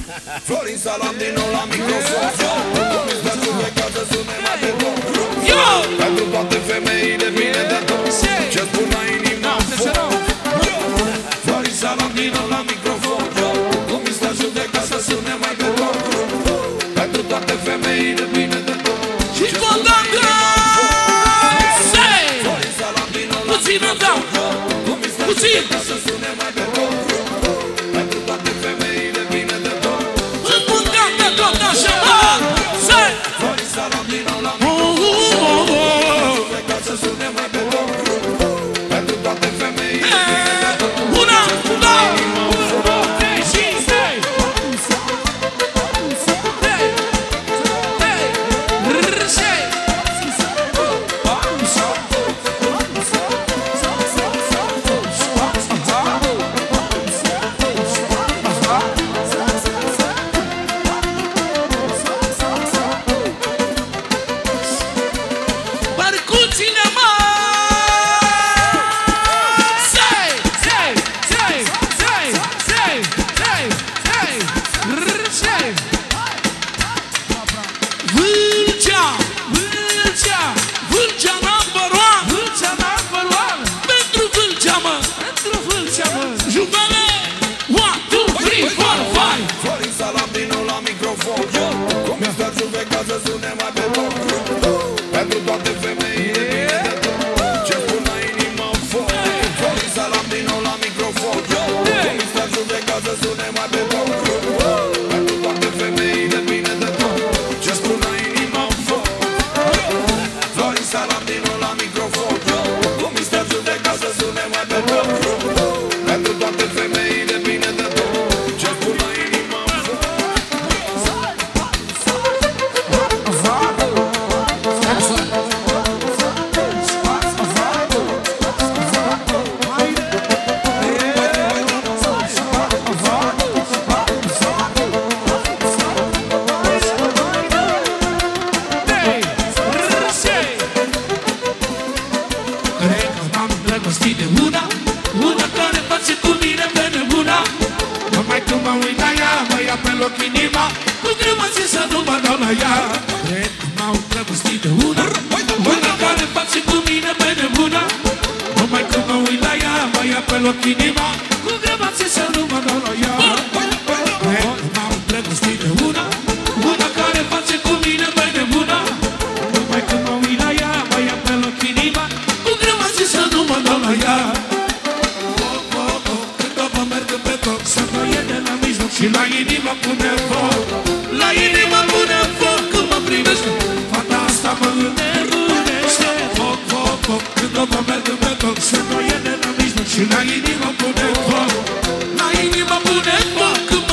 Florin Salam din nou la microfon. Cum îți dă judeca să sune mai pe tot. Pentru toate femeile bine de tot. Ce spun la inima foc. Florin Salam din nou la microfon. Cum îți dă judeca să sune mai pe tot. Pentru toate femeile bine de tot. Și condamnă! Florin Salam din nou la puțin îmi dau! Cum îți dă judeca să sune mai pe tot. Pentru toate femeile bine de tot. Îmi condamnă tot așa, mă! Florin Salam din nou la microfon. Judeca să sune mai pe tot. Pentru toate femeile bine de tot. Una, două, 1, 2, 3 și 3! Barcuțile, mă! Vâlcea, Vâlcea, Vâlcea number one, Vâlcea number one. Pentru Vâlcea, mă, pentru Vâlcea, mă. Jucale, 1, 2, 3, 4, 5. Florin Salam din nou la microfon. Cum îți dă judeca să sune mai pe tot. Pentru toate femeile bine de tot. Ce spun la inima foc. Florin Salam din nou la microfon. Cum îți dă judeca să sune mai pe tot. Pentru toate femeile bine de tot. Ce spun la inima foc. Florin Salam din nou la microfon. Cum îți dă judeca să sune mai pe tot. Pentru toate femeile bine de tot. Ce spun la inima foc. Cred că m-am îndrăgostit de una, una care face cu mine pe nebuna. Numai când mă uit la ea, mă ia pe loc inima. Cu greu mă țin să nu mă dau la ea. Cred că m-am îndrăgostit de una, una care face cu mine pe nebuna. Numai când mă uit la ea, mă ia pe loc inima. Cu greu mă țin să nu mă dau la ea. Cred că m-am îndrăgostit de una, una care face cu mine pe nebuna. Numai când mă uit la ea, mă ia pe loc inima. Cu greu mă țin să nu mă dau la ea. Când o merg pe tot, să mă iei de la mijloc și la inima pune foc. La inima pune foc când mă privește, fata asta mă înnebunește. Foc, foc, foc, când o merg pe tot, să mă iei de la mijloc și la inima pune foc. La inima pune foc când